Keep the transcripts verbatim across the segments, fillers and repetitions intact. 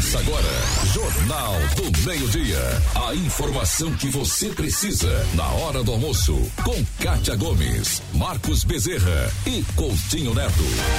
Começa agora, Jornal do Meio-Dia. A informação que você precisa na hora do almoço, com Kátia Gomes, Marcos Bezerra e Coutinho Neto.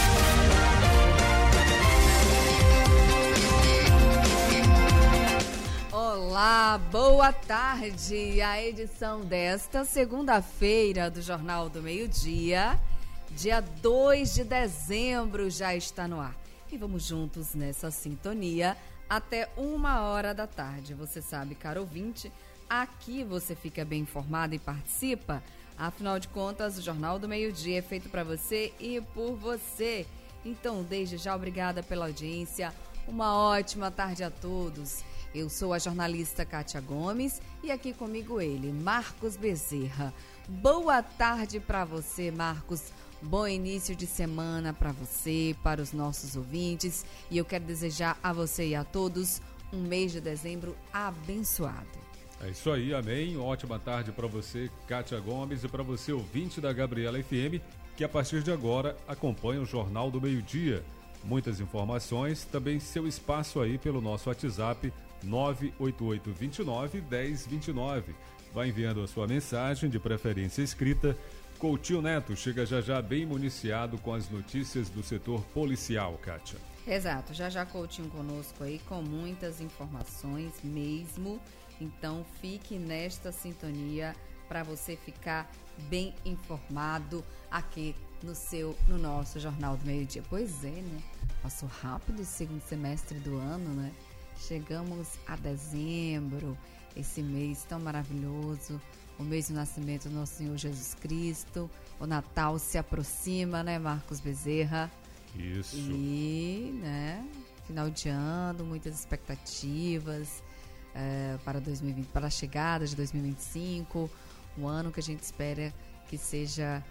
Olá, boa tarde. A edição desta segunda-feira do Jornal do Meio-Dia, dia dois de dezembro, já está no ar. E vamos juntos nessa sintonia até uma hora da tarde. Você sabe, caro ouvinte, aqui você fica bem informado e participa. Afinal de contas, o Jornal do Meio-Dia é feito para você e por você. Então, desde já, obrigada pela audiência. Uma ótima tarde a todos. Eu sou a jornalista Kátia Gomes e aqui comigo ele, Marcos Bezerra. Boa tarde para você, Marcos. Bom início de semana para você, para os nossos ouvintes. E eu quero desejar a você e a todos um mês de dezembro abençoado. É isso aí, amém. Ótima tarde para você, Kátia Gomes, e para você, ouvinte da Gabriela F M, que a partir de agora acompanha o Jornal do Meio-Dia. Muitas informações, também seu espaço aí pelo nosso WhatsApp nove oito oito dois nove um zero dois nove. Vai enviando a sua mensagem, de preferência escrita. Coutinho Neto chega já já bem municiado com as notícias do setor policial, Kátia. Exato, já já Coutinho conosco aí com muitas informações mesmo. Então fique nesta sintonia para você ficar bem informado aqui no seu, no nosso Jornal do Meio-Dia. Pois é, né? Passou rápido esse segundo semestre do ano, né? Chegamos a dezembro, esse mês tão maravilhoso, o mês do nascimento do nosso Senhor Jesus Cristo. O Natal se aproxima, né, Marcos Bezerra? Isso. E, né, final de ano, muitas expectativas é, para dois mil e vinte, para a chegada de dois mil e vinte e cinco, um ano que a gente espera que seja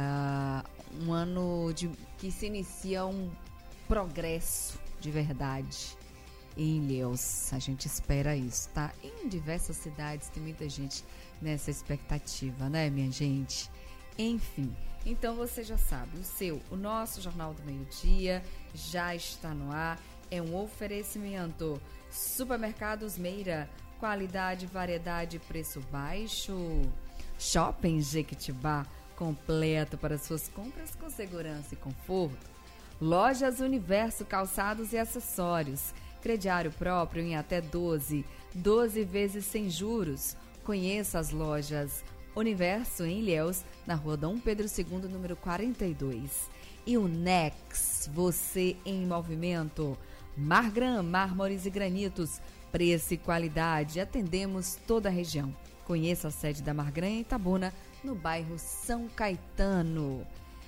uh, um ano de, que se inicia um progresso de verdade em Ilhéus. A gente espera isso, tá? Em diversas cidades tem muita gente nessa expectativa, né, minha gente? Enfim, então você já sabe, o seu, o nosso Jornal do Meio-Dia já está no ar. É um oferecimento. Supermercados Meira, qualidade, variedade, preço baixo. Shopping Jequitibá, completo para suas compras com segurança e conforto. Lojas Universo, calçados e acessórios. Crediário próprio em até doze, doze vezes sem juros. Conheça as lojas Universo em Ilhéus, na rua Dom Pedro segundo, número quarenta e dois. E o Nex, você em movimento. Margran, mármores e granitos, preço e qualidade. Atendemos toda a região. Conheça a sede da Margran em Itabuna, no bairro São Caetano.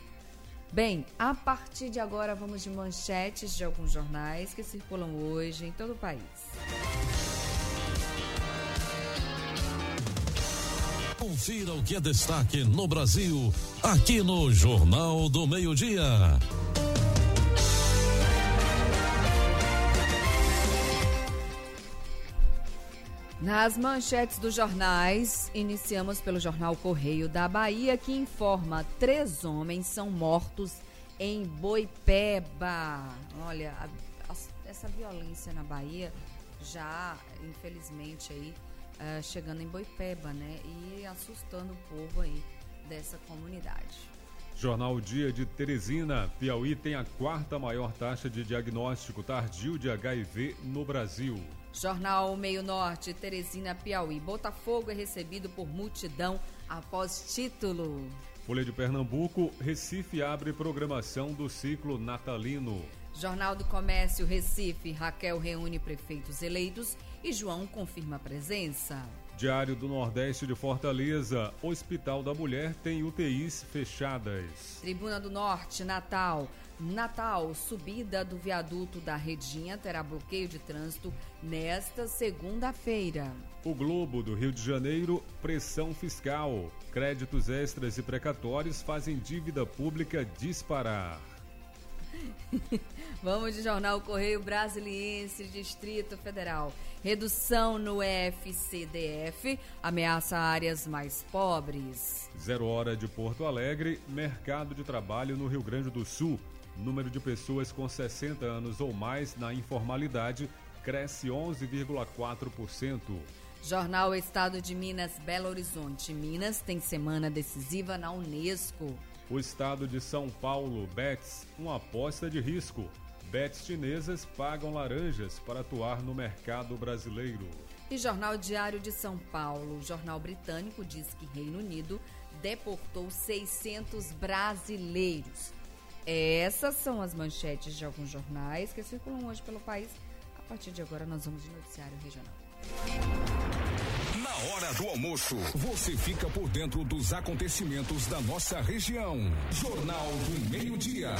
Bem, a partir de agora vamos de manchetes de alguns jornais que circulam hoje em todo o país. Confira o que é destaque no Brasil, aqui no Jornal do Meio-Dia. Nas manchetes dos jornais, iniciamos pelo jornal Correio da Bahia, que informa: três homens são mortos em Boipeba. Olha, a, a, essa violência na Bahia já, infelizmente, aí, uh, chegando em Boipeba, né? E assustando o povo aí dessa comunidade. Jornal Dia de Teresina. Piauí tem a quarta maior taxa de diagnóstico tardio de H I V no Brasil. Jornal Meio Norte, Teresina, Piauí. Botafogo é recebido por multidão após título. Folha de Pernambuco, Recife abre programação do ciclo natalino. Jornal do Comércio, Recife, Raquel reúne prefeitos eleitos e João confirma a presença. Diário do Nordeste de Fortaleza, Hospital da Mulher tem U T Is fechadas. Tribuna do Norte, Natal. Natal, subida do viaduto da Redinha terá bloqueio de trânsito nesta segunda-feira. O Globo do Rio de Janeiro, pressão fiscal. Créditos extras e precatórios fazem dívida pública disparar. Vamos de Jornal Correio Brasiliense, Distrito Federal. Redução no F C D F ameaça áreas mais pobres. Zero hora de Porto Alegre, mercado de trabalho no Rio Grande do Sul. Número de pessoas com sessenta anos ou mais na informalidade cresce onze vírgula quatro por cento. Jornal Estado de Minas, Belo Horizonte. Minas tem semana decisiva na Unesco. O estado de São Paulo, Bets, uma aposta de risco. Bets chinesas pagam laranjas para atuar no mercado brasileiro. E Jornal Diário de São Paulo. O jornal britânico diz que Reino Unido deportou seiscentos brasileiros. Essas são as manchetes de alguns jornais que circulam hoje pelo país. A partir de agora nós vamos de noticiário regional. Na hora do almoço, você fica por dentro dos acontecimentos da nossa região. Jornal do Meio-Dia.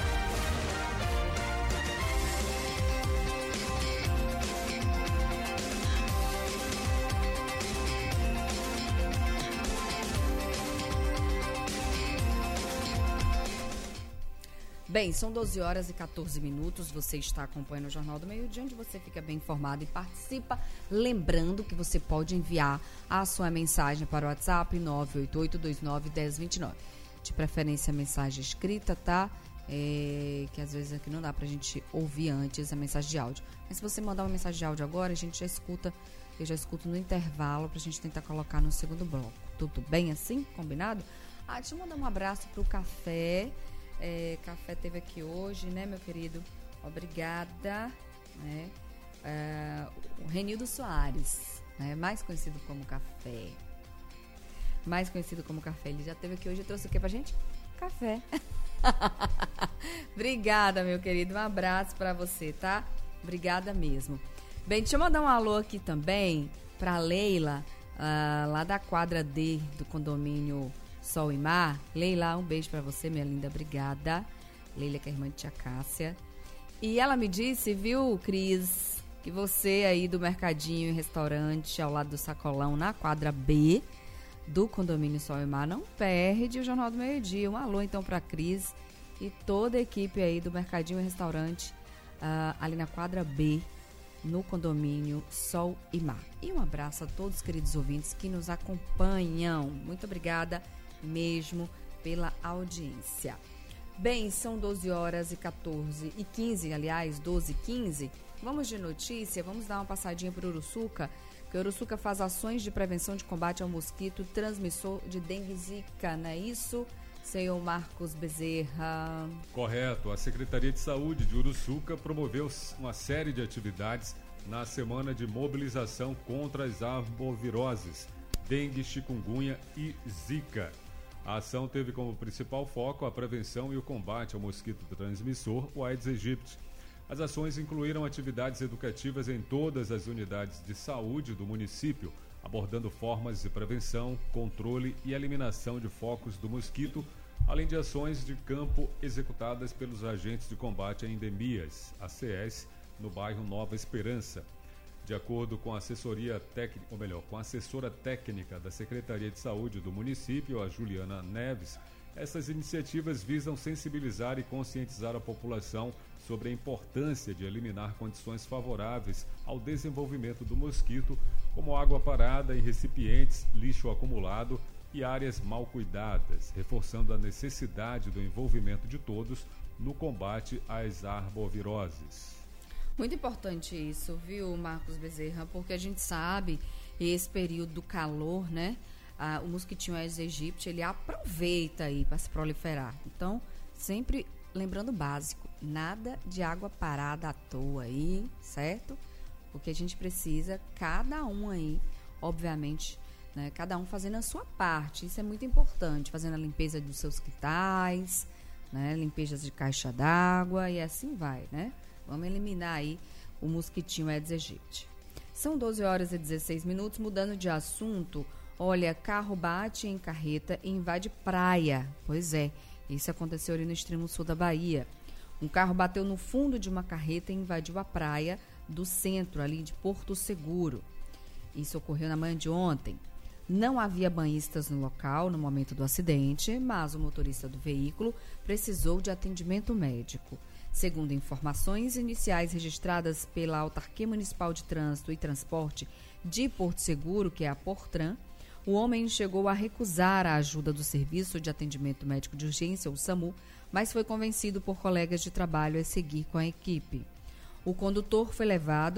Bem, são doze horas e quatorze minutos, você está acompanhando o Jornal do Meio-Dia, onde você fica bem informado e participa. Lembrando que você pode enviar a sua mensagem para o WhatsApp nove oito oito dois nove um zero dois nove. De preferência, mensagem escrita, tá? É, que às vezes aqui não dá pra gente ouvir antes a mensagem de áudio. Mas se você mandar uma mensagem de áudio agora, a gente já escuta, eu já escuto no intervalo pra gente tentar colocar no segundo bloco. Tudo bem assim? Combinado? Ah, deixa eu mandar um abraço pro Café. É, Café teve aqui hoje, né, meu querido? Obrigada. Né? É, o Renildo Soares, né, mais conhecido como Café. Mais conhecido como Café. Ele já teve aqui hoje e trouxe o que pra gente? Café. Obrigada, meu querido. Um abraço pra você, tá? Obrigada mesmo. Bem, deixa eu mandar um alô aqui também pra Leila, uh, lá da quadra D do condomínio Sol e Mar. Leila, um beijo pra você, minha linda, obrigada. Leila, que é irmã de tia Cássia. E ela me disse, viu, Cris, que você aí do Mercadinho e Restaurante, ao lado do Sacolão, na quadra B do condomínio Sol e Mar, não perde o Jornal do Meio-Dia. Um alô, então, pra Cris e toda a equipe aí do Mercadinho e Restaurante, uh, ali na quadra B, no condomínio Sol e Mar. E um abraço a todos os queridos ouvintes que nos acompanham. Muito obrigada mesmo pela audiência. Bem, são doze horas e quatorze e quinze, aliás, doze e quinze. Vamos de notícia, vamos dar uma passadinha por Uruçuca, que Uruçuca faz ações de prevenção de combate ao mosquito transmissor de dengue e zika, não é isso, senhor Marcos Bezerra? Correto, a Secretaria de Saúde de Uruçuca promoveu uma série de atividades na semana de mobilização contra as arboviroses, dengue, chikungunya e zika. A ação teve como principal foco a prevenção e o combate ao mosquito transmissor, o Aedes aegypti. As ações incluíram atividades educativas em todas as unidades de saúde do município, abordando formas de prevenção, controle e eliminação de focos do mosquito, além de ações de campo executadas pelos agentes de combate a endemias, A C S, no bairro Nova Esperança. De acordo com a assessoria técnica, ou melhor, com a assessora técnica da Secretaria de Saúde do município, a Juliana Neves, essas iniciativas visam sensibilizar e conscientizar a população sobre a importância de eliminar condições favoráveis ao desenvolvimento do mosquito, como água parada em recipientes, lixo acumulado e áreas mal cuidadas, reforçando a necessidade do envolvimento de todos no combate às arboviroses. Muito importante isso, viu, Marcos Bezerra, porque a gente sabe, esse período do calor, né, ah, o mosquitinho Aedes aegypti, ele aproveita aí para se proliferar. Então, sempre lembrando o básico, nada de água parada à toa aí, certo? Porque a gente precisa, cada um aí, obviamente, né, cada um fazendo a sua parte, isso é muito importante, fazendo a limpeza dos seus quintais, né, limpezas de caixa d'água e assim vai, né? Vamos eliminar aí o mosquitinho Aedes aegypti. São doze horas e dezesseis minutos, mudando de assunto. Olha, carro bate em carreta e invade praia. Pois é, isso aconteceu ali no extremo sul da Bahia. Um carro bateu no fundo de uma carreta e invadiu a praia do centro, ali de Porto Seguro. Isso ocorreu na manhã de ontem. Não havia banhistas no local no momento do acidente, mas o motorista do veículo precisou de atendimento médico. Segundo informações iniciais registradas pela Autarquia Municipal de Trânsito e Transporte de Porto Seguro, que é a Portran, o homem chegou a recusar a ajuda do Serviço de Atendimento Médico de Urgência, o SAMU, mas foi convencido por colegas de trabalho a seguir com a equipe. O condutor foi levado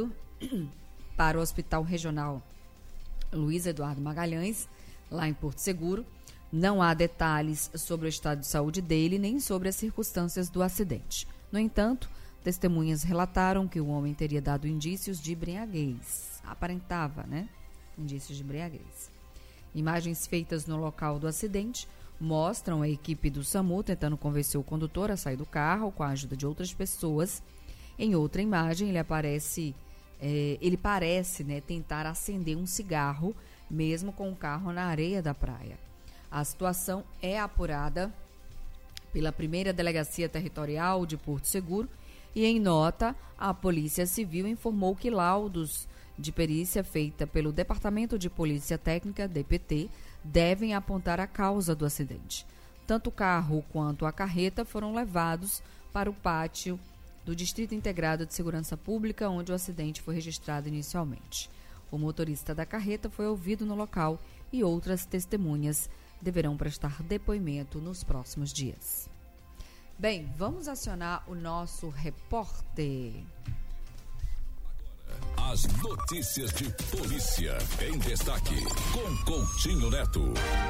para o Hospital Regional Luiz Eduardo Magalhães, lá em Porto Seguro. Não há detalhes sobre o estado de saúde dele, nem sobre as circunstâncias do acidente. No entanto, testemunhas relataram que o homem teria dado indícios de embriaguez. Aparentava, né? Indícios de embriaguez. Imagens feitas no local do acidente mostram a equipe do SAMU tentando convencer o condutor a sair do carro com a ajuda de outras pessoas. Em outra imagem, ele aparece, é, ele parece, né, tentar acender um cigarro, mesmo com o carro na areia da praia. A situação é apurada pela primeira Delegacia Territorial de Porto Seguro e, em nota, a Polícia Civil informou que laudos de perícia feita pelo Departamento de Polícia Técnica, D P T, devem apontar a causa do acidente. Tanto o carro quanto a carreta foram levados para o pátio do Distrito Integrado de Segurança Pública, onde o acidente foi registrado inicialmente. O motorista da carreta foi ouvido no local e outras testemunhas deverão prestar depoimento nos próximos dias. Bem, vamos acionar o nosso repórter. As notícias de polícia em destaque com Coutinho Neto.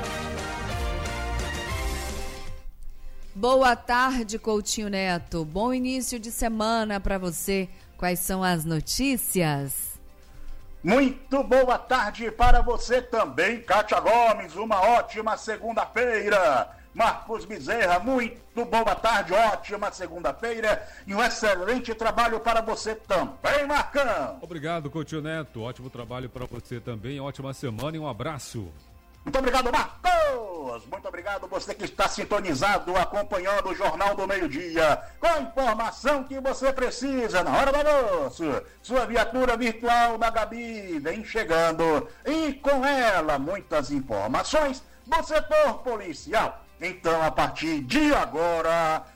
Boa tarde, Coutinho Neto. Bom início de semana para você. Quais são as notícias? Muito boa tarde para você também, Kátia Gomes. Uma ótima segunda-feira. Marcos Bezerra, muito boa tarde, ótima segunda-feira e um excelente trabalho para você também, Marcão. Obrigado, Coutinho Neto. Ótimo trabalho para você também, ótima semana e um abraço. Muito obrigado, Marcos. Muito obrigado você que está sintonizado, acompanhando o Jornal do Meio-Dia, com a informação que você precisa na hora do almoço. Sua viatura virtual da Gabi vem chegando e com ela muitas informações do setor policial. Então, a partir de agora,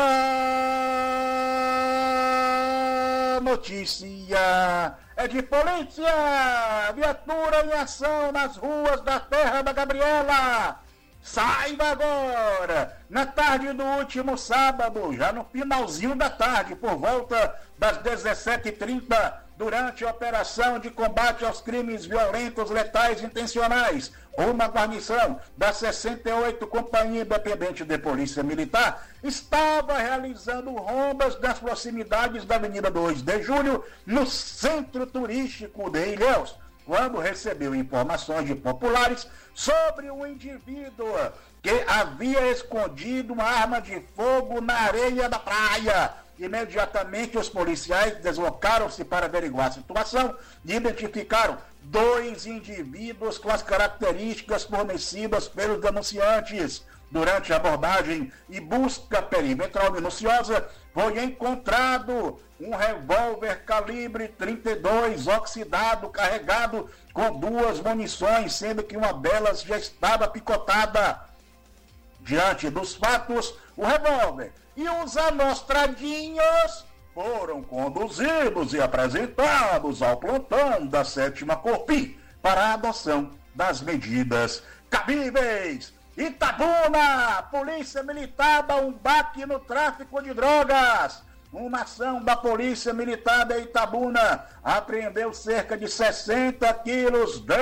a notícia é de polícia. Viatura em ação nas ruas da Terra da Gabriela. Saiba agora, na tarde do último sábado, já no finalzinho da tarde, por volta das dezessete e trinta, durante a operação de combate aos crimes violentos, letais e intencionais, uma guarnição da sessenta e oito Companhia Independente de Polícia Militar estava realizando rondas nas proximidades da Avenida dois de Julho, no centro turístico de Ilhéus, quando recebeu informações de populares sobre um indivíduo que havia escondido uma arma de fogo na areia da praia. Imediatamente os policiais deslocaram-se para averiguar a situação e identificaram dois indivíduos com as características fornecidas pelos denunciantes. Durante a abordagem e busca perimetral minuciosa, foi encontrado um revólver calibre trinta e dois oxidado, carregado com duas munições, sendo que uma delas já estava picotada. Diante dos fatos, o revólver e os amostradinhos foram conduzidos e apresentados ao plantão da sétima Corpim para a adoção das medidas cabíveis. Itabuna, Polícia Militar dá um baque no tráfico de drogas. Uma ação da Polícia Militar de Itabuna apreendeu cerca de sessenta quilos de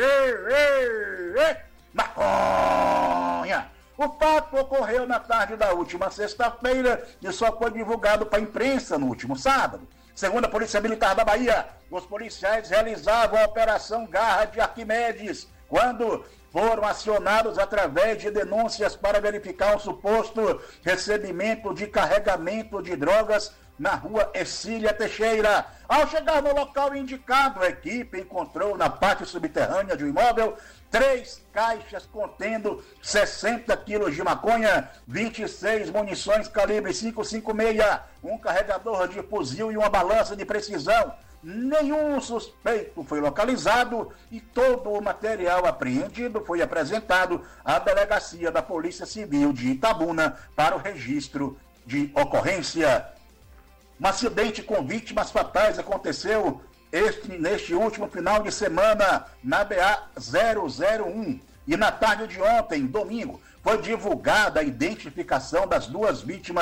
maconha. O fato ocorreu na tarde da última sexta-feira e só foi divulgado para a imprensa no último sábado. Segundo a Polícia Militar da Bahia, os policiais realizavam a Operação Garra de Arquimedes, quando foram acionados através de denúncias para verificar um suposto recebimento de carregamento de drogas na rua Ercília Teixeira. Ao chegar no local indicado, a equipe encontrou na parte subterrânea de um imóvel três caixas contendo sessenta quilos de maconha, vinte e seis munições calibre cinco cinco seis, um carregador de fuzil e uma balança de precisão. Nenhum suspeito foi localizado e todo o material apreendido foi apresentado à Delegacia da Polícia Civil de Itabuna para o registro de ocorrência. Um acidente com vítimas fatais aconteceu este, neste último final de semana na B A zero zero um. E na tarde de ontem, domingo, foi divulgada a identificação das duas vítimas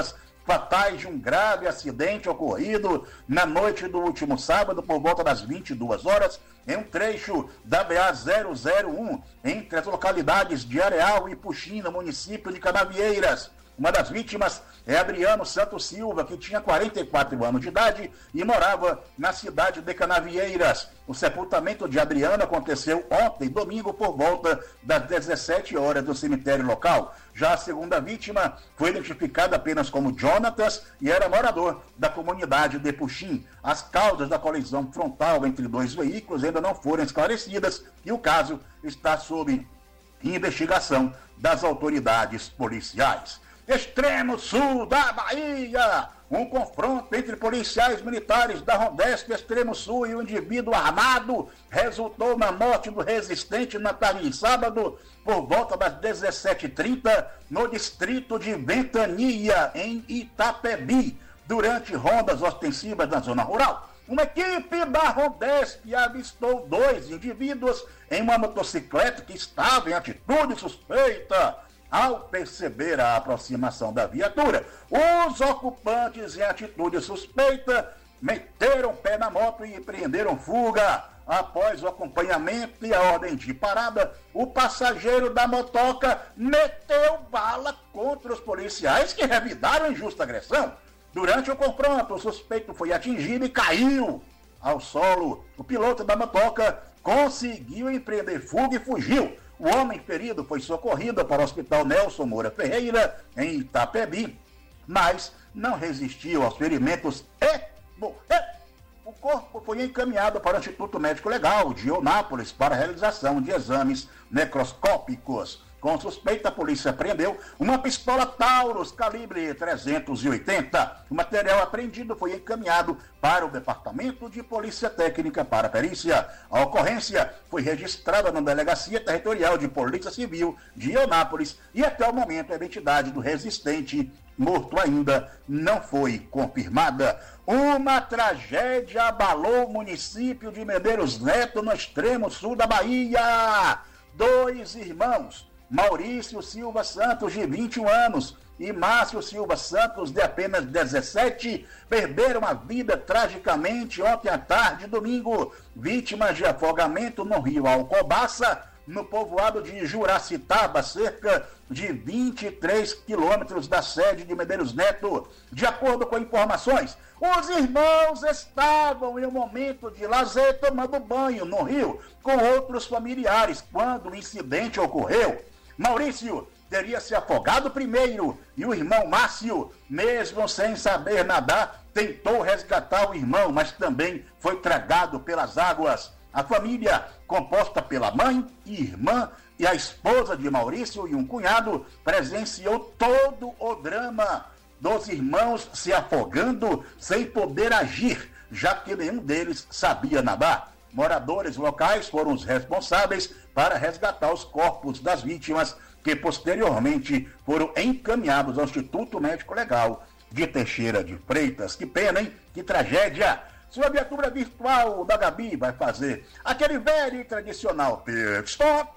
fatais de um grave acidente ocorrido na noite do último sábado, por volta das vinte e duas horas, em um trecho da B A zero zero um, entre as localidades de Areal e Puxim, no município de Canavieiras. Uma das vítimas é Adriano Santos Silva, que tinha quarenta e quatro anos de idade e morava na cidade de Canavieiras. O sepultamento de Adriano aconteceu ontem, domingo, por volta das dezessete horas, no cemitério local. Já a segunda vítima foi identificada apenas como Jonatas e era morador da comunidade de Puxim. As causas da colisão frontal entre dois veículos ainda não foram esclarecidas e o caso está sob investigação das autoridades policiais. Extremo sul da Bahia, um confronto entre policiais militares da Rondesp Extremo Sul e um indivíduo armado resultou na morte do resistente na tarde de sábado, por volta das dezessete e trinta, no distrito de Ventania, em Itapebi, durante rondas ostensivas na zona rural. Uma equipe da Rondesp avistou dois indivíduos em uma motocicleta que estava em atitude suspeita. Ao perceber a aproximação da viatura, os ocupantes em atitude suspeita meteram o pé na moto e empreenderam fuga. Após o acompanhamento e a ordem de parada, o passageiro da motoca meteu bala contra os policiais, que revidaram em justa agressão. Durante o confronto, o suspeito foi atingido e caiu ao solo. O piloto da motoca conseguiu empreender fuga e fugiu. O homem ferido foi socorrido para o Hospital Nelson Moura Ferreira, em Itapebi, mas não resistiu aos ferimentos e morreu. O corpo foi encaminhado para o Instituto Médico Legal de Eunápolis para a realização de exames necroscópicos. Com suspeita, a polícia apreendeu uma pistola Taurus calibre trezentos e oitenta. O material apreendido foi encaminhado para o Departamento de Polícia Técnica para perícia. A ocorrência foi registrada na Delegacia Territorial de Polícia Civil de Eunápolis e até o momento a identidade do resistente morto ainda não foi confirmada. Uma tragédia abalou o município de Medeiros Neto, no extremo sul da Bahia. Dois irmãos, Maurício Silva Santos, de vinte e um anos, e Márcio Silva Santos, de apenas dezessete, perderam a vida tragicamente ontem à tarde, domingo, vítimas de afogamento no rio Alcobaça, no povoado de Juracitaba, cerca de vinte e três quilômetros da sede de Medeiros Neto. De acordo com informações, os irmãos estavam em um momento de lazer tomando banho no rio com outros familiares quando o incidente ocorreu. Maurício teria se afogado primeiro e o irmão Márcio, mesmo sem saber nadar, tentou resgatar o irmão, mas também foi tragado pelas águas. A família, composta pela mãe e irmã e a esposa de Maurício e um cunhado, presenciou todo o drama dos irmãos se afogando sem poder agir, já que nenhum deles sabia nadar. Moradores locais foram os responsáveis para resgatar os corpos das vítimas, que posteriormente foram encaminhados ao Instituto Médico Legal de Teixeira de Freitas. Que pena, hein? Que tragédia! Sua viatura virtual da Gabi vai fazer aquele velho e tradicional pit stop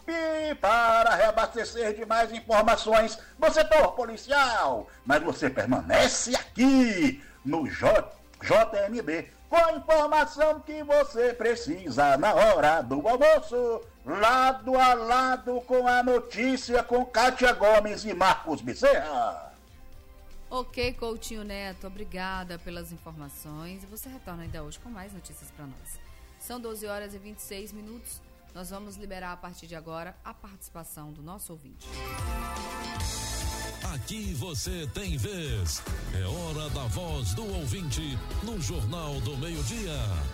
para reabastecer de mais informações do setor policial. Mas você permanece aqui no J M B com a informação que você precisa na hora do almoço, lado a lado com a notícia com Kátia Gomes e Marcos Bezerra. Ok, Coutinho Neto, obrigada pelas informações. E você retorna ainda hoje com mais notícias para nós. São doze horas e vinte e seis minutos. Nós vamos liberar a partir de agora a participação do nosso ouvinte. Aqui você tem vez. É hora da voz do ouvinte no Jornal do Meio-Dia.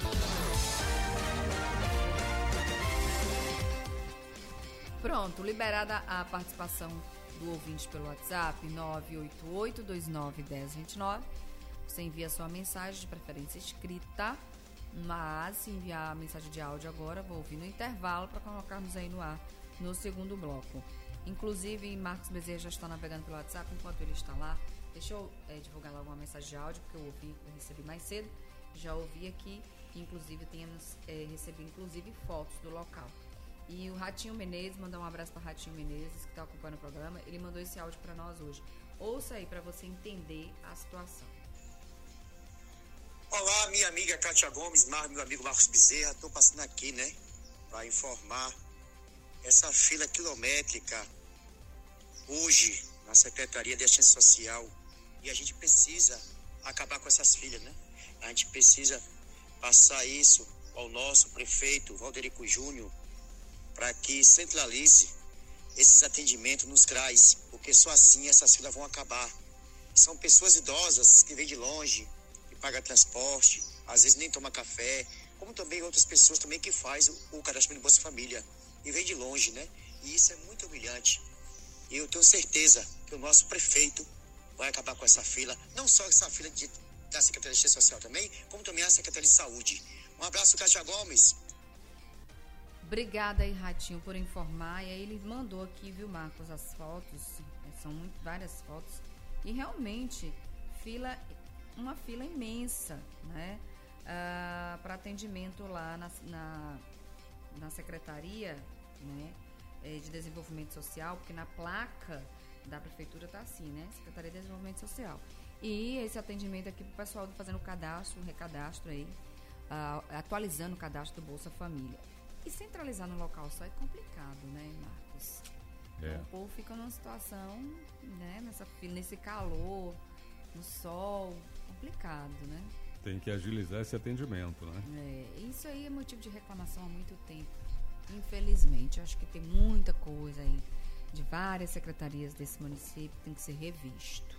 Pronto, liberada a participação do ouvinte pelo WhatsApp nove oito oito, dois nove, um zero dois nove. Você envia sua mensagem, de preferência escrita, mas se enviar a mensagem de áudio agora, vou ouvir no intervalo para colocarmos aí no ar no segundo bloco. Inclusive, Marcos Bezerra já está navegando pelo WhatsApp. Enquanto ele está lá, deixa eu é, divulgar logo uma mensagem de áudio, porque eu ouvi, eu recebi mais cedo, já ouvi aqui, inclusive temos, é, recebi inclusive fotos do local. E o Ratinho Menezes, mandar um abraço para Ratinho Menezes, que está acompanhando o programa, ele mandou esse áudio para nós hoje. Ouça aí para você entender a situação. Olá, minha amiga Kátia Gomes, meu amigo Marcos Bezerra. Estou passando aqui, né, para informar essa fila quilométrica hoje na Secretaria de Assistência Social, e a gente precisa acabar com essas filas, né? A gente precisa passar isso ao nosso prefeito, Valderico Júnior, para que centralize esses atendimentos nos C R A S, porque só assim essas filas vão acabar. São pessoas idosas que vêm de longe, que pagam transporte, às vezes nem toma café, como também outras pessoas também que faz o, o cadastro do Bolsa Família e vem de longe, né? E isso é muito humilhante. E eu tenho certeza que o nosso prefeito vai acabar com essa fila, não só essa fila de, da Secretaria de Assistência Social também, como também a Secretaria de Saúde. Um abraço, Kátia Gomes. Obrigada aí, Ratinho, por informar. E aí ele mandou aqui, viu, Marcos, as fotos, são muito, várias fotos, e realmente fila, uma fila imensa, né, ah, para atendimento lá na, na, na Secretaria, né, de Desenvolvimento Social, porque na placa da Prefeitura tá assim, né, Secretaria de Desenvolvimento Social. E esse atendimento aqui pro pessoal fazendo o cadastro, o recadastro aí, ah, atualizando o cadastro do Bolsa Família. E centralizar no local só é complicado, né, Marcos? É. Então, o povo fica numa situação, né, nessa, nesse calor, no sol, complicado, né? Tem que agilizar esse atendimento, né? É, isso aí é motivo de reclamação há muito tempo. Infelizmente, acho que tem muita coisa aí de várias secretarias desse município que tem que ser revisto.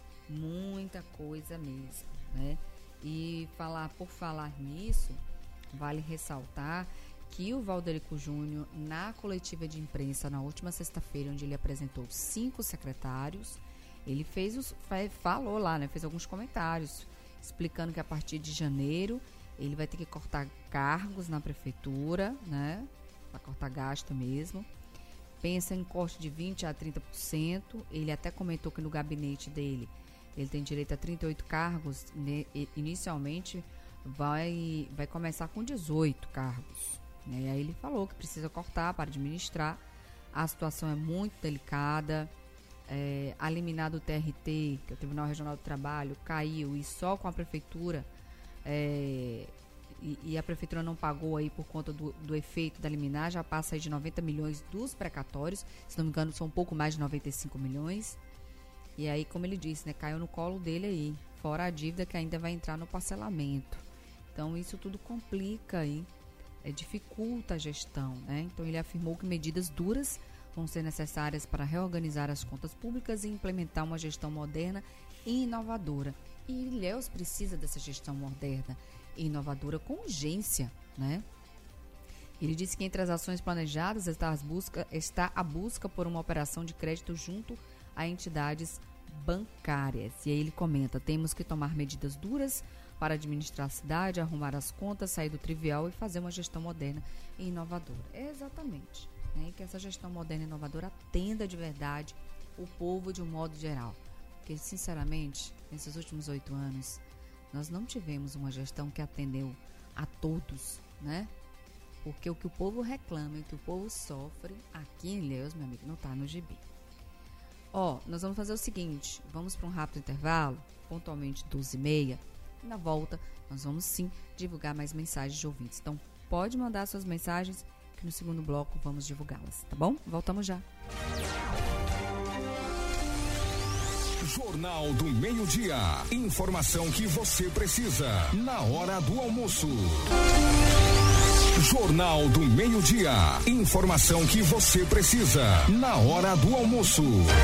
Muita coisa mesmo, né? E falar, por falar nisso, vale ressaltar que o Valderico Júnior, na coletiva de imprensa na última sexta-feira, onde ele apresentou cinco secretários, ele fez os, falou lá, né, fez alguns comentários explicando que a partir de janeiro ele vai ter que cortar cargos na prefeitura, né, para cortar gasto mesmo. Pensa em corte de vinte a trinta por cento. Ele até comentou que no gabinete dele ele tem direito a trinta e oito cargos, né, inicialmente vai, vai começar com dezoito cargos. E aí ele falou que precisa cortar para administrar. A situação é muito delicada. É, a liminar do T R T, que é o Tribunal Regional do Trabalho, caiu, e só com a prefeitura, é, e, e a prefeitura não pagou aí por conta do, do efeito da liminar, já passa aí de noventa milhões dos precatórios, se não me engano são um pouco mais de noventa e cinco milhões. E aí, como ele disse, né, caiu no colo dele aí, fora a dívida que ainda vai entrar no parcelamento. Então isso tudo complica aí, é, dificulta a gestão, né? Então ele afirmou que medidas duras vão ser necessárias para reorganizar as contas públicas e implementar uma gestão moderna e inovadora. E Ilhéus precisa dessa gestão moderna e inovadora com urgência, né? Ele disse que entre as ações planejadas está, as busca, está a busca por uma operação de crédito junto a entidades bancárias. E aí ele comenta: temos que tomar medidas duras para administrar a cidade, arrumar as contas, sair do trivial e fazer uma gestão moderna e inovadora. É exatamente. Né, que essa gestão moderna e inovadora atenda de verdade o povo de um modo geral. Porque, sinceramente, nesses últimos oito anos, nós não tivemos uma gestão que atendeu a todos, né? Porque o que o povo reclama e o que o povo sofre aqui em Ilhéus, meu amigo, não está no gibi. Ó, nós vamos fazer o seguinte, vamos para um rápido intervalo, pontualmente doze e meia, e na volta nós vamos sim divulgar mais mensagens de ouvintes. Então, pode mandar suas mensagens, que no segundo bloco vamos divulgá-las, tá bom? Voltamos já. Jornal do Meio-Dia. Informação que você precisa na hora do almoço. Jornal do Meio-Dia. Informação que você precisa na hora do almoço.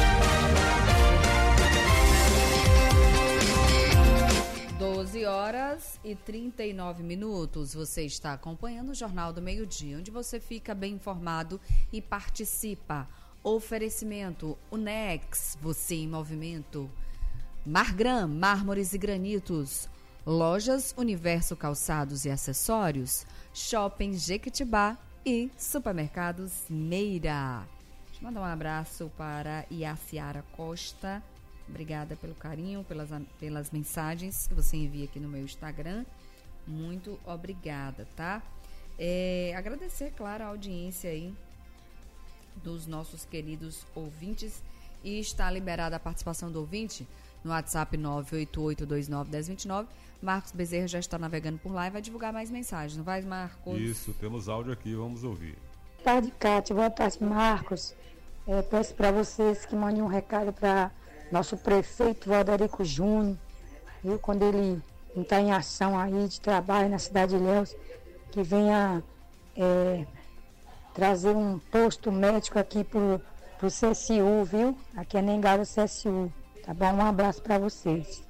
doze horas e trinta e nove minutos. Você está acompanhando o Jornal do Meio-Dia, onde você fica bem informado e participa. Oferecimento Unex, você em movimento. Margram, mármores e granitos. Lojas Universo Calçados e Acessórios. Shopping Jequitibá e Supermercados Meira. Deixa eu mandar um abraço para Iaciara Costa. Obrigada pelo carinho, pelas, pelas mensagens que você envia aqui no meu Instagram. Muito obrigada, tá? É, agradecer, claro, a audiência aí dos nossos queridos ouvintes E está liberada a participação do ouvinte no WhatsApp nove oito oito dois nove um zero dois nove. Marcos Bezerra já está navegando por lá e vai divulgar mais mensagens, não vai, Marcos? Isso, temos áudio aqui, vamos ouvir. Boa tarde, Cátia. Boa tarde, Marcos. É, peço para vocês que mandem um recado para nosso prefeito Valderico Júnior, viu? Quando ele não está em ação aí de trabalho na cidade de Ilhéus, que venha é, trazer um posto médico aqui pro, pro C S U, viu? Aqui é Nengário C S U, tá bom? Um abraço para vocês.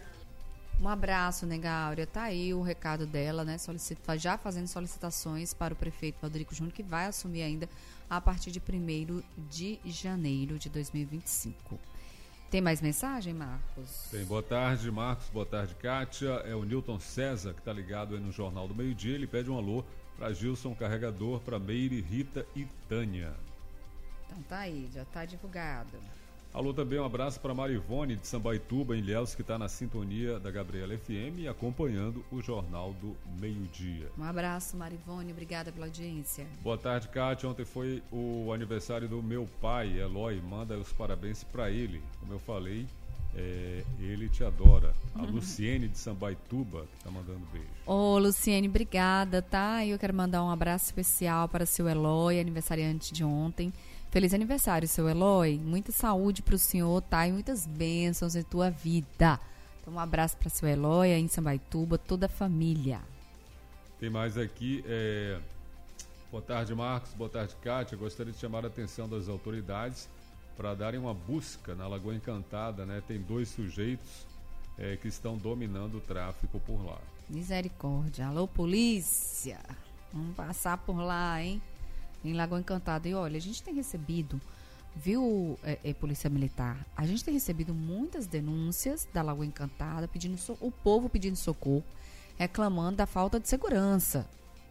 Um abraço, Nengáuria. Tá aí o recado dela, né? Solicita, já fazendo solicitações para o prefeito Valderico Júnior, que vai assumir ainda a partir de primeiro de janeiro de dois mil e vinte e cinco. Tem mais mensagem, Marcos? Tem. Boa tarde, Marcos. Boa tarde, Kátia. É o Newton César, que está ligado aí no Jornal do Meio Dia. Ele pede um alô para Gilson Carregador, para Meire, Rita e Tânia. Então tá aí, já tá divulgado. Alô também, um abraço para Marivone de Sambaituba, em Ilhéus, que está na sintonia da Gabriela F M e acompanhando o Jornal do Meio Dia. Um abraço, Marivone. Obrigada pela audiência. Boa tarde, Kátia. Ontem foi o aniversário do meu pai, Eloy. Manda os parabéns para ele. Como eu falei, é, ele te adora. A Luciene de Sambaituba, que está mandando beijo. Ô, Luciene, obrigada, tá? E eu quero mandar um abraço especial para seu Eloy, aniversariante de ontem. Feliz aniversário, seu Eloy. Muita saúde para o senhor, tá? E muitas bênçãos em tua vida. Então, um abraço para seu Eloy, aí em Sambaituba, toda a família. Tem mais aqui. É... Boa tarde, Marcos. Boa tarde, Kátia. Gostaria de chamar a atenção das autoridades para darem uma busca na Lagoa Encantada, né? Tem dois sujeitos é, que estão dominando o tráfico por lá. Misericórdia. Alô, polícia. Vamos passar por lá, hein? Em Lagoa Encantada. E olha, a gente tem recebido, viu, é, é, Polícia Militar, a gente tem recebido muitas denúncias da Lagoa Encantada, pedindo so- o povo pedindo socorro, reclamando da falta de segurança.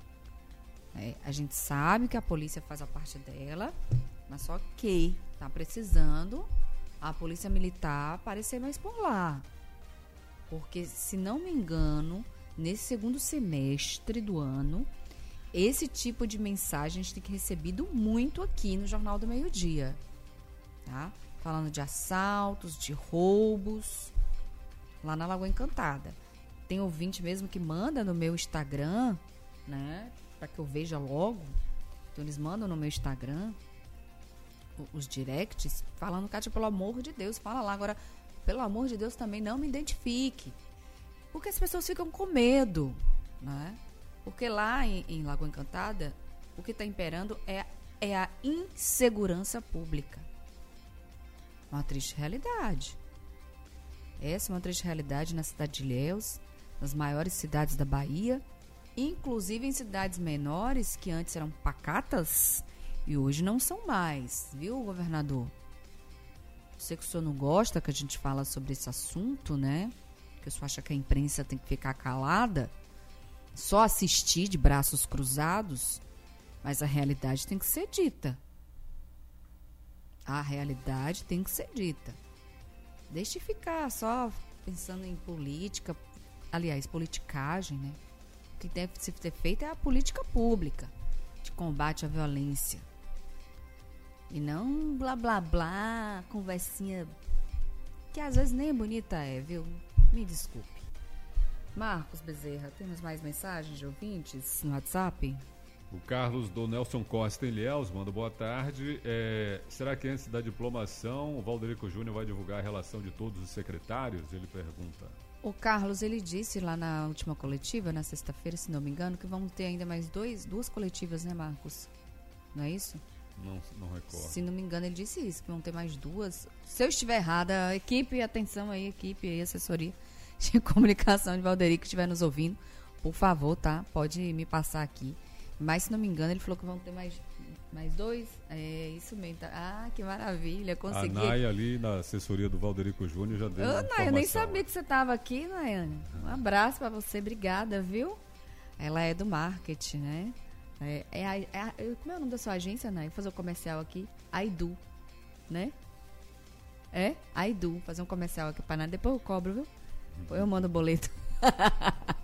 É, a gente sabe que a polícia faz a parte dela, mas só que tá precisando a Polícia Militar aparecer mais por lá. Porque, se não me engano, nesse segundo semestre do ano, esse tipo de mensagem a gente tem que recebido muito aqui no Jornal do Meio Dia, tá? Falando de assaltos, de roubos, lá na Lagoa Encantada. Tem ouvinte mesmo que manda no meu Instagram, né? Para que eu veja logo. Então eles mandam no meu Instagram os directs, falando, Kátia, pelo amor de Deus, fala lá. Agora, pelo amor de Deus, também não me identifique. Porque as pessoas ficam com medo, né? Porque lá em, em Lagoa Encantada, o que está imperando é, é a insegurança pública. Uma triste realidade. Essa é uma triste realidade na cidade de Ilhéus, nas maiores cidades da Bahia, inclusive em cidades menores que antes eram pacatas e hoje não são mais, viu, governador? Sei que o senhor não gosta que a gente fala sobre esse assunto, né? Que o senhor acha que a imprensa tem que ficar calada, só assistir de braços cruzados, mas a realidade tem que ser dita. A realidade tem que ser dita. Deixe de ficar só pensando em política, aliás, politicagem, né? O que deve ser feito é a política pública de combate à violência. E não blá blá blá, conversinha que às vezes nem bonita é, viu? Me desculpe. Marcos Bezerra, temos mais mensagens de ouvintes no WhatsApp? O Carlos do Nelson Costa em Ilhéus manda boa tarde. É, será que antes da diplomação o Valderico Júnior vai divulgar a relação de todos os secretários? Ele pergunta. O Carlos, ele disse lá na última coletiva, na sexta-feira, se não me engano, que vão ter ainda mais dois, duas coletivas, né, Marcos? Não é isso? Não, não recordo. Se não me engano, ele disse isso, que vão ter mais duas. Se eu estiver errada, equipe, atenção aí, equipe aí, assessoria de comunicação de Valderico, que estiver nos ouvindo, por favor, tá? Pode me passar aqui. Mas, se não me engano, ele falou que vão ter mais, mais dois. É isso mesmo. Tá? Ah, que maravilha, consegui. A Naya ali na assessoria do Valderico Júnior já deu uma Naya, eu nem sabia que você estava aqui, Nayane. Um abraço para você, obrigada, viu? Ela é do marketing, né? É, é, a, é a, como é o nome da sua agência, Naya? Vou fazer um comercial aqui. Aidu, né? É? Aidu. Fazer um comercial aqui para nada. Depois eu cobro, viu? Depois eu mando o boleto.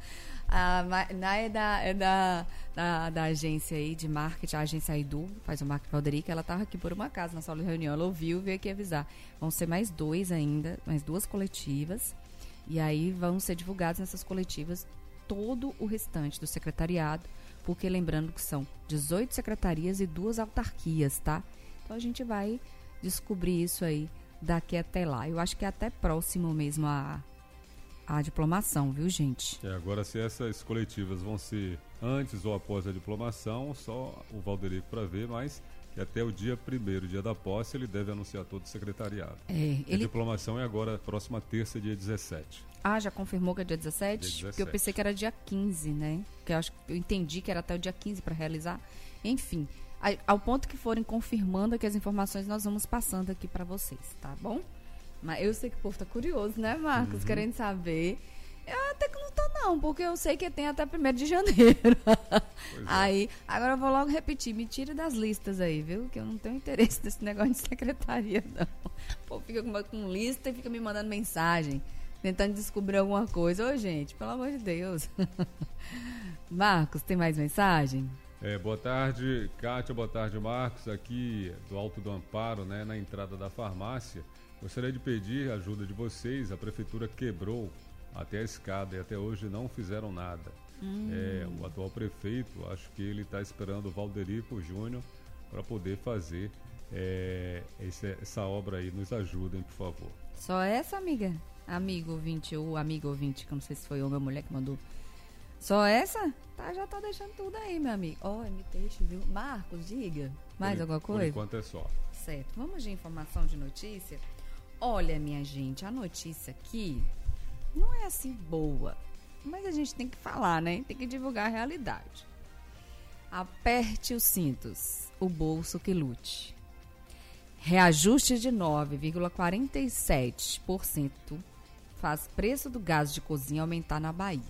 A Nai é, da, é da, da, da agência aí de marketing, a agência Aidu, faz o marketing Valderico. Ela estava aqui por uma casa na sala de reunião, ela ouviu e veio aqui avisar. Vão ser mais dois ainda, mais duas coletivas. E aí vão ser divulgados nessas coletivas todo o restante do secretariado, porque lembrando que são dezoito secretarias e duas autarquias, tá? Então a gente vai descobrir isso aí daqui até lá. Eu acho que é até próximo mesmo a, a diplomação, viu, gente? É, agora, se essas coletivas vão ser antes ou após a diplomação, só o Valderico para ver, mas que até o dia primeiro, dia da posse, ele deve anunciar todo o secretariado. É, ele... A diplomação é agora, próxima terça, dia dezessete. Ah, já confirmou que é dia dezessete? Dia dezessete. Porque eu pensei que era dia quinze, né? Porque eu acho que eu entendi que era até o dia quinze para realizar. Enfim, ao ponto que forem confirmando aqui as informações, nós vamos passando aqui para vocês, tá bom? Mas eu sei que o povo tá curioso, né, Marcos? Uhum. Querendo saber. Eu até que não tô não, porque eu sei que tem até primeiro de janeiro. É. Aí, agora eu vou logo repetir, me tire das listas aí, viu? Que eu não tenho interesse nesse negócio de secretaria, não. Pô, fica com, com lista e fica me mandando mensagem, tentando descobrir alguma coisa. Ô, gente, pelo amor de Deus. Marcos, tem mais mensagem? É, boa tarde, Kátia, boa tarde, Marcos, aqui do Alto do Amparo, né, na entrada da farmácia. Gostaria de pedir a ajuda de vocês, a prefeitura quebrou até a escada e até hoje não fizeram nada. Hum. É, o atual prefeito, acho que ele está esperando o Valderico Júnior para poder fazer é, esse, essa obra aí. Nos ajudem, por favor. Só essa, amiga? Amigo ouvinte, ou amigo ouvinte, que eu não sei se foi homem ou mulher que mandou. Só essa? Tá, já tá deixando tudo aí, meu amigo. Ó, oh, me deixa, viu? Marcos, diga. Mais por, alguma coisa? Por enquanto é só. Certo. Vamos de informação de notícia? Olha, minha gente, a notícia aqui não é assim boa, mas a gente tem que falar, né? Tem que divulgar a realidade. Aperte os cintos, o bolso que lute. Reajuste de nove vírgula quarenta e sete por cento faz preço do gás de cozinha aumentar na Bahia.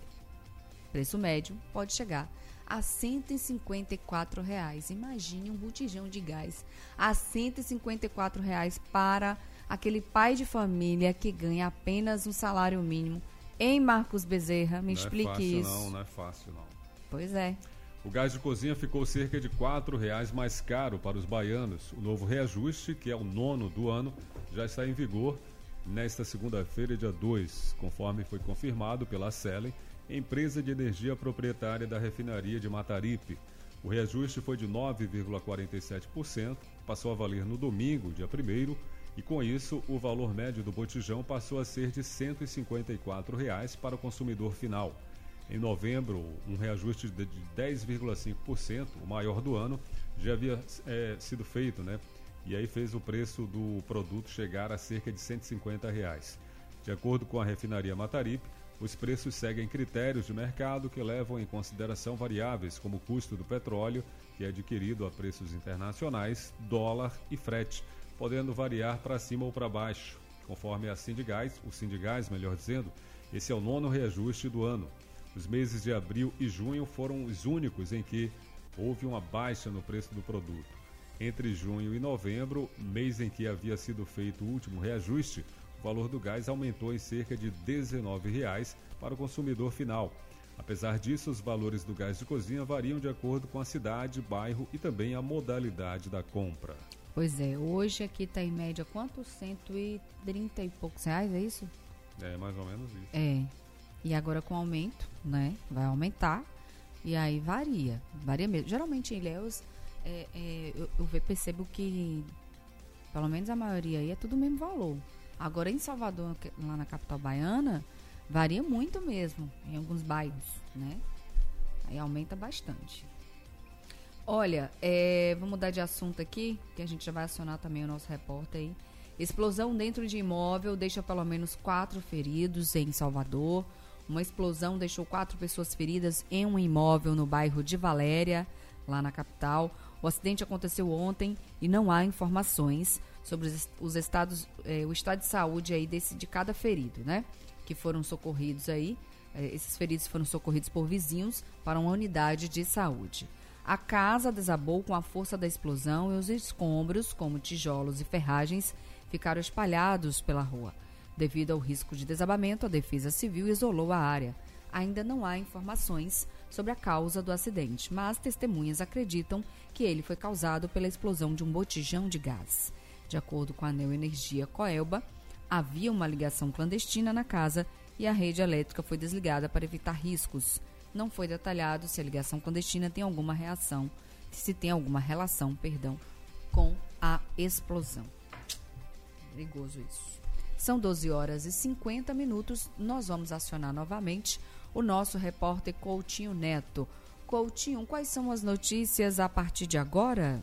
Preço médio pode chegar a cento e cinquenta e quatro reais. Imagine um botijão de gás a cento e cinquenta e quatro reais para aquele pai de família que ganha apenas um salário mínimo. Hein, Marcos Bezerra? Me não explique é fácil, isso. Não, não é fácil, não. Pois é. O gás de cozinha ficou cerca de quatro reais mais caro para os baianos. O novo reajuste, que é o nono do ano, já está em vigor nesta segunda-feira, dia dois, conforme foi confirmado pela Selen, empresa de energia proprietária da refinaria de Mataripe. O reajuste foi de nove vírgula quarenta e sete por cento, passou a valer no domingo, dia primeiro, e com isso o valor médio do botijão passou a ser de cento e cinquenta e quatro reais para o consumidor final. Em novembro, um reajuste de dez vírgula cinco por cento, o maior do ano, já havia é, sido feito, né? E aí fez o preço do produto chegar a cerca de cento e cinquenta reais. De acordo com a refinaria Mataripe, os preços seguem critérios de mercado que levam em consideração variáveis como o custo do petróleo, que é adquirido a preços internacionais, dólar e frete, podendo variar para cima ou para baixo. Conforme a Sindigás, o Sindigás, melhor dizendo, esse é o nono reajuste do ano. Os meses de abril e junho foram os únicos em que houve uma baixa no preço do produto. Entre junho e novembro, mês em que havia sido feito o último reajuste, o valor do gás aumentou em cerca de dezenove reais para o consumidor final. Apesar disso, os valores do gás de cozinha variam de acordo com a cidade, bairro e também a modalidade da compra. Pois é, hoje aqui está em média quanto? cento e trinta e poucos reais, é isso? É, mais ou menos isso. É, e agora com aumento, né, vai aumentar e aí varia, varia mesmo. Geralmente em Ilhéus, é, é, eu, eu percebo que pelo menos a maioria aí é tudo o mesmo valor. Agora em Salvador, lá na capital baiana, varia muito mesmo, em alguns bairros, né? Aí aumenta bastante. Olha, é, vamos mudar de assunto aqui, que a gente já vai acionar também o nosso repórter aí. Explosão dentro de imóvel deixa pelo menos quatro feridos em Salvador. Uma explosão deixou quatro pessoas feridas em um imóvel no bairro de Valéria, lá na capital. O acidente aconteceu ontem e não há informações sobre os, os estados, eh, o estado de saúde aí desse, de cada ferido, né? Que foram socorridos aí, eh, esses feridos foram socorridos por vizinhos para uma unidade de saúde. A casa desabou com a força da explosão e os escombros, como tijolos e ferragens, ficaram espalhados pela rua. Devido ao risco de desabamento, a Defesa Civil isolou a área. Ainda não há informações sobre a causa do acidente, mas testemunhas acreditam que ele foi causado pela explosão de um botijão de gás. De acordo com a Neoenergia Coelba, havia uma ligação clandestina na casa e a rede elétrica foi desligada para evitar riscos. Não foi detalhado se a ligação clandestina tem alguma reação, se tem alguma relação, perdão, com a explosão. Perigoso isso. São doze horas e cinquenta minutos. Nós vamos acionar novamente o nosso repórter Coutinho Neto. Coutinho, quais são as notícias a partir de agora?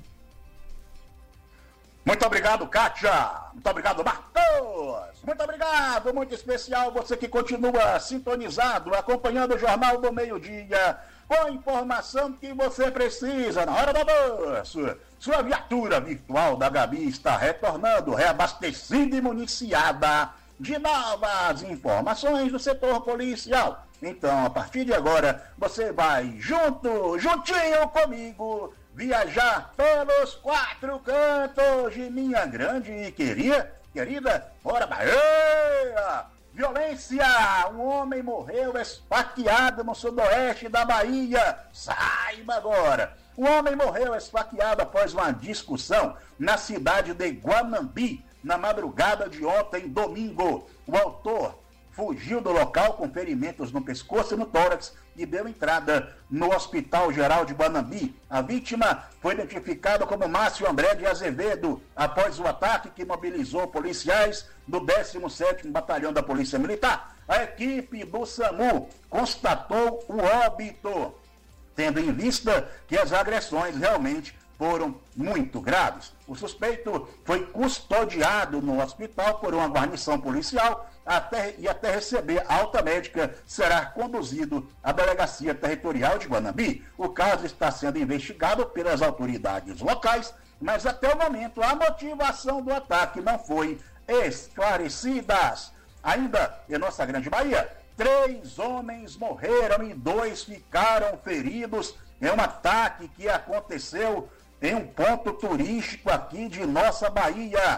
Muito obrigado, Kátia. Muito obrigado, Marcos. Muito obrigado, muito especial você que continua sintonizado, acompanhando o Jornal do Meio-Dia, com a informação que você precisa na hora do almoço. Sua viatura virtual da Gabi está retornando, reabastecida e municiada de novas informações do setor policial. Então, a partir de agora, você vai junto, juntinho comigo, viajar pelos quatro cantos de minha grande e querida, querida, ora Bahia! Violência! Um homem morreu esfaqueado no sudoeste da Bahia. Saiba agora! Um homem morreu esfaqueado após uma discussão na cidade de Guanambi, na madrugada de ontem, domingo. O autor fugiu do local com ferimentos no pescoço e no tórax e deu entrada no Hospital Geral de Guanambi. A vítima foi identificada como Márcio André de Azevedo, após o ataque que mobilizou policiais do décimo sétimo Batalhão da Polícia Militar. A equipe do SAMU constatou o óbito, tendo em vista que as agressões realmente foram muito graves. O suspeito foi custodiado no hospital por uma guarnição policial até, e até receber alta médica será conduzido à Delegacia Territorial de Guanambi. O caso está sendo investigado pelas autoridades locais, mas até o momento a motivação do ataque não foi esclarecida. Ainda em nossa Grande Bahia, três homens morreram e dois ficaram feridos em um ataque que aconteceu em um ponto turístico aqui de nossa Bahia.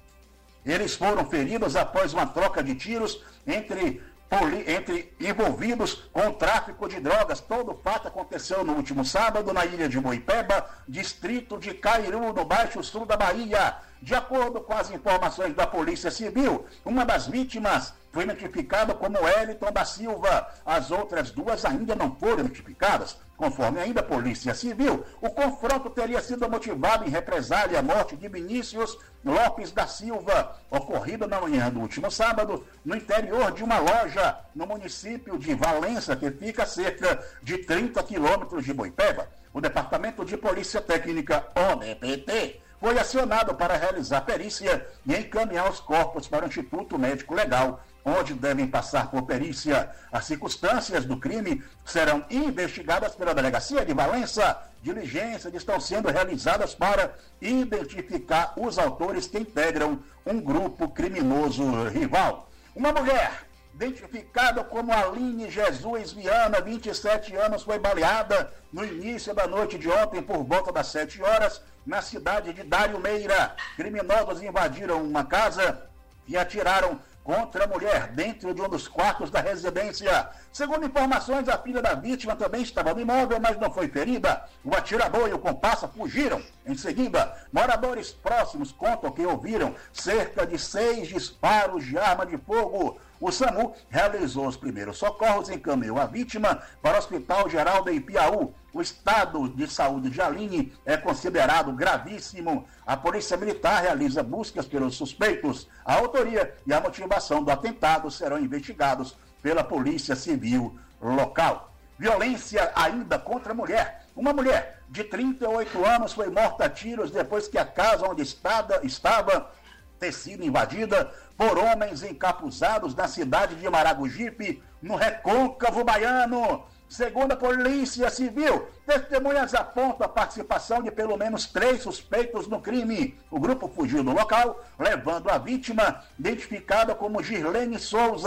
Eles foram feridos após uma troca de tiros entre, entre envolvidos com o tráfico de drogas. Todo o fato aconteceu no último sábado na ilha de Boipeba, distrito de Cairu, no Baixo Sul da Bahia. De acordo com as informações da Polícia Civil, uma das vítimas foi identificada como Wellington da Silva. As outras duas ainda não foram identificadas. Conforme ainda a Polícia Civil, o confronto teria sido motivado em represália à morte de Vinícius Lopes da Silva, ocorrida na manhã do último sábado, no interior de uma loja no município de Valença, que fica a cerca de trinta quilômetros de Boipeba. O Departamento de Polícia Técnica, O D P T, foi acionado para realizar perícia e encaminhar os corpos para o Instituto Médico Legal, onde devem passar por perícia. As circunstâncias do crime serão investigadas pela Delegacia de Valença. Diligências estão sendo realizadas para identificar os autores que integram um grupo criminoso rival. Uma mulher identificada como Aline Jesus Viana, vinte e sete anos, foi baleada no início da noite de ontem por volta das sete horas na cidade de Dário Meira. Criminosos invadiram uma casa e atiraram contra a mulher dentro de um dos quartos da residência. Segundo informações, a filha da vítima também estava no imóvel, mas não foi ferida. O atirador e o comparsa fugiram. Em seguida, moradores próximos contam que ouviram cerca de seis disparos de arma de fogo. O SAMU realizou os primeiros socorros e encaminhou a vítima para o Hospital Geral de Ipiaú. O estado de saúde de Aline é considerado gravíssimo. A Polícia Militar realiza buscas pelos suspeitos. A autoria e a motivação do atentado serão investigados pela Polícia Civil local. Violência ainda contra a mulher. Uma mulher de trinta e oito anos foi morta a tiros depois que a casa onde estava, estava ter sido invadida por homens encapuzados na cidade de Maragogipe, no Recôncavo Baiano. Segundo a Polícia Civil, testemunhas apontam a participação de pelo menos três suspeitos no crime. O grupo fugiu do local, levando a vítima, identificada como Girlene Souza.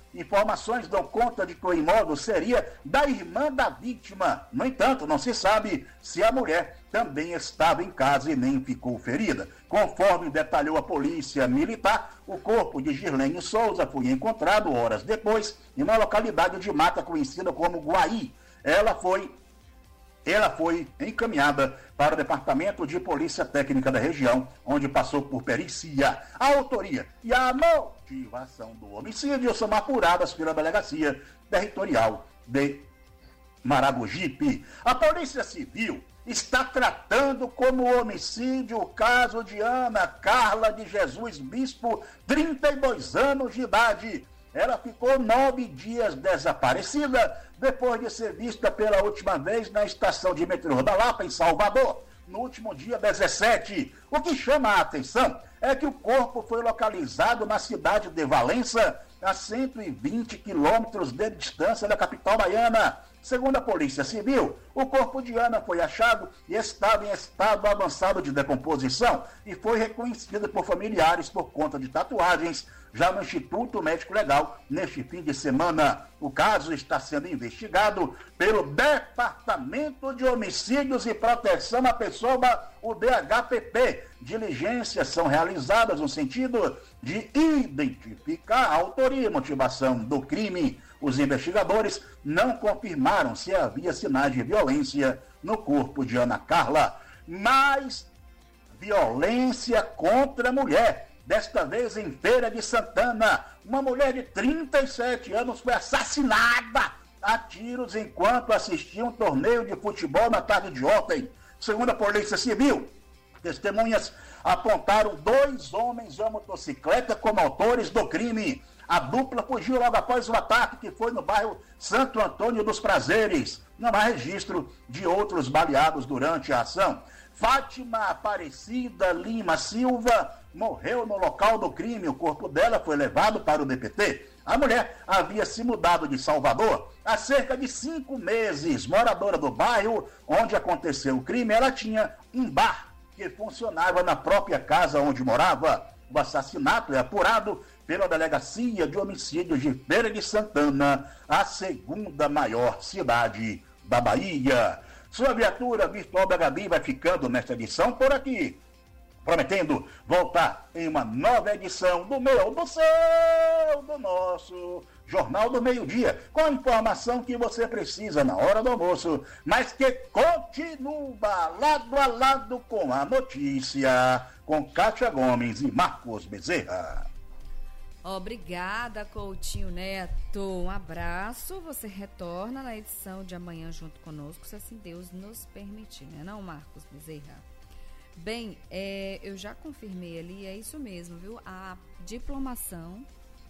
Informações dão conta de que o imóvel seria da irmã da vítima. No entanto, não se sabe se a mulher também estava em casa e nem ficou ferida. Conforme detalhou a polícia militar, o corpo de Girlene Souza foi encontrado horas depois em uma localidade de mata conhecida como Guaí. Ela foi Ela foi encaminhada para o Departamento de Polícia Técnica da região, onde passou por perícia. A autoria e a motivação do homicídio são apuradas pela Delegacia Territorial de Maragogipe. A Polícia Civil está tratando como homicídio o caso de Ana Carla de Jesus Bispo, trinta e dois anos de idade. Ela ficou nove dias desaparecida depois de ser vista pela última vez na estação de metrô da Lapa, em Salvador, no último dia dezessete. O que chama a atenção é que o corpo foi localizado na cidade de Valença, a cento e vinte quilômetros de distância da capital baiana. Segundo a Polícia Civil, o corpo de Ana foi achado e estava em estado avançado de decomposição e foi reconhecido por familiares por conta de tatuagens já no Instituto Médico Legal neste fim de semana. O caso está sendo investigado pelo Departamento de Homicídios e Proteção à Pessoa, o D H P P. Diligências são realizadas no sentido de identificar a autoria e motivação do crime. Os investigadores não confirmaram se havia sinais de violência no corpo de Ana Carla, mas violência contra a mulher. Desta vez em Feira de Santana, uma mulher de trinta e sete anos foi assassinada a tiros enquanto assistia um torneio de futebol na tarde de ontem. Segundo a Polícia Civil, testemunhas apontaram dois homens em uma motocicleta como autores do crime. A dupla fugiu logo após o ataque, que foi no bairro Santo Antônio dos Prazeres. Não há registro de outros baleados durante a ação. Fátima Aparecida Lima Silva morreu no local do crime. O corpo dela foi levado para o D P T. A mulher havia se mudado de Salvador há cerca de cinco meses. Moradora do bairro onde aconteceu o crime, ela tinha um bar que funcionava na própria casa onde morava. O assassinato é apurado pela Delegacia de Homicídios de Feira de Santana, a segunda maior cidade da Bahia. Sua viatura virtual da Gabi vai ficando nesta edição por aqui, prometendo voltar em uma nova edição do meu, do seu, do nosso Jornal do Meio-Dia, com a informação que você precisa na hora do almoço, mas que continua lado a lado com a notícia, com Kátia Gomes e Marcos Bezerra. Obrigada, Coutinho Neto. Um abraço. Você retorna na edição de amanhã junto conosco, se assim Deus nos permitir, né não, Marcos Bezerra? Bem, é, eu já confirmei ali, é isso mesmo, viu? A diplomação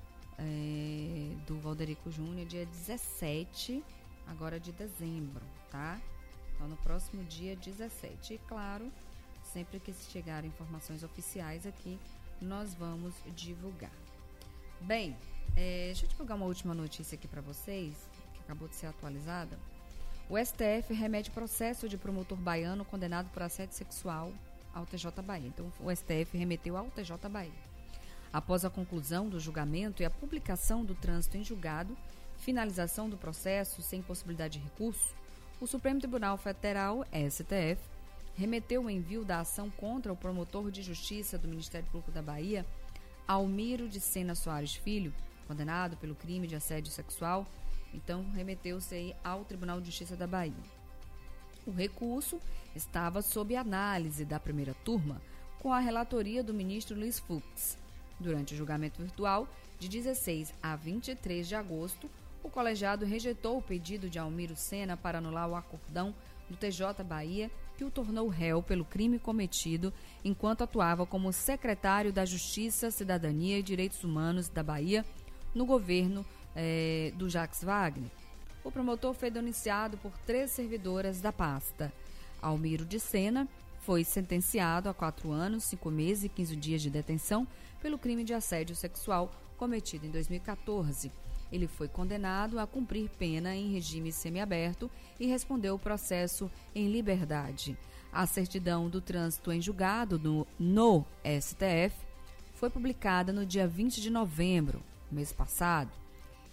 é, do Valderico Júnior, dia dezessete, agora de dezembro, tá? Então, no próximo dia dezessete. E, claro, sempre que chegarem informações oficiais aqui, nós vamos divulgar. Bem, é, deixa eu divulgar uma última notícia aqui para vocês, que acabou de ser atualizada. O S T F remete processo de promotor baiano condenado por assédio sexual ao T J Bahia. Então, o S T F remeteu ao T J Bahia. Após a conclusão do julgamento e a publicação do trânsito em julgado, finalização do processo sem possibilidade de recurso, o Supremo Tribunal Federal, S T F, remeteu o envio da ação contra o promotor de justiça do Ministério Público da Bahia, Almiro de Sena Soares Filho, condenado pelo crime de assédio sexual. Então, remeteu-se aí ao Tribunal de Justiça da Bahia. O recurso estava sob análise da primeira turma, com a relatoria do ministro Luiz Fux. Durante o julgamento virtual, de dezesseis a vinte e três de agosto, o colegiado rejeitou o pedido de Almiro Sena para anular o acordão do T J Bahia, que o tornou réu pelo crime cometido enquanto atuava como secretário da Justiça, Cidadania e Direitos Humanos da Bahia no governo eh, do Jacques Wagner. O promotor foi denunciado por três servidoras da pasta. Almiro de Sena foi sentenciado a quatro anos, cinco meses e quinze dias de detenção pelo crime de assédio sexual cometido em dois mil e quatorze. Ele foi condenado a cumprir pena em regime semiaberto e respondeu o processo em liberdade. A certidão do trânsito em julgado no, no S T F foi publicada no dia vinte de novembro, mês passado.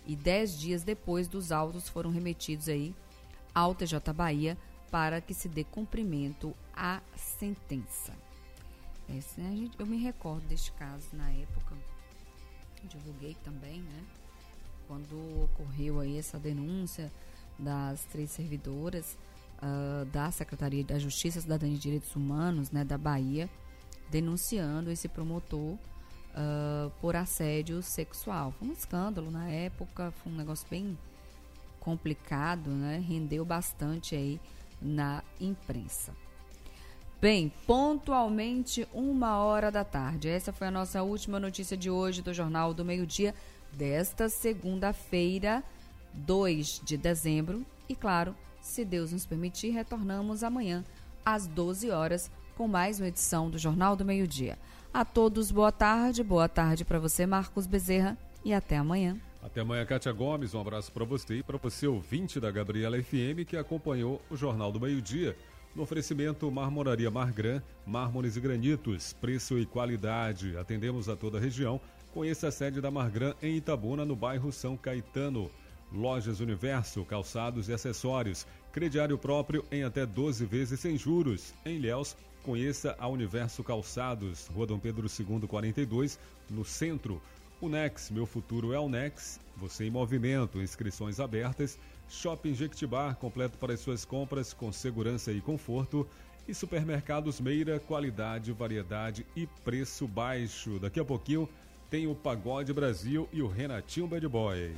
e dez dias depois dos autos foram remetidos aí ao T J Bahia para que se dê cumprimento à sentença. Esse, né, gente, eu me recordo deste caso na época, divulguei também, né? Quando ocorreu aí essa denúncia das três servidoras uh, da Secretaria da Justiça, Cidadania e Direitos Humanos, né, da Bahia, denunciando esse promotor uh, por assédio sexual. Foi um escândalo na época, foi um negócio bem complicado, né? Rendeu bastante aí na imprensa. Bem, pontualmente uma hora da tarde. Essa foi a nossa última notícia de hoje do Jornal do Meio-Dia, desta segunda-feira, dois de dezembro. E claro, se Deus nos permitir, retornamos amanhã às doze horas com mais uma edição do Jornal do Meio-Dia. A todos, boa tarde, boa tarde para você, Marcos Bezerra, e até amanhã. Até amanhã, Kátia Gomes, um abraço para você e para você, ouvinte da Gabriela F M, que acompanhou o Jornal do Meio-Dia. No oferecimento Marmoraria Margran, mármores e granitos, preço e qualidade. Atendemos a toda a região. Conheça a sede da Margran em Itabuna, no bairro São Caetano. Lojas Universo, calçados e acessórios. Crediário próprio em até doze vezes sem juros. Em Ilhéus, conheça a Universo Calçados, Rua Dom Pedro segundo, quarenta e dois, no centro. Unex, meu futuro é Unex. Você em movimento, inscrições abertas. Shopping Jequitibá, completo para as suas compras com segurança e conforto. E Supermercados Meira, qualidade, variedade e preço baixo. Daqui a pouquinho tem o Pagode Brasil e o Renatinho Bad Boy.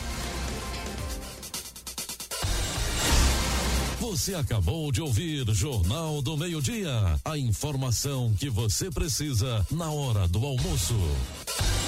Você acabou de ouvir Jornal do Meio-Dia. A informação que você precisa na hora do almoço.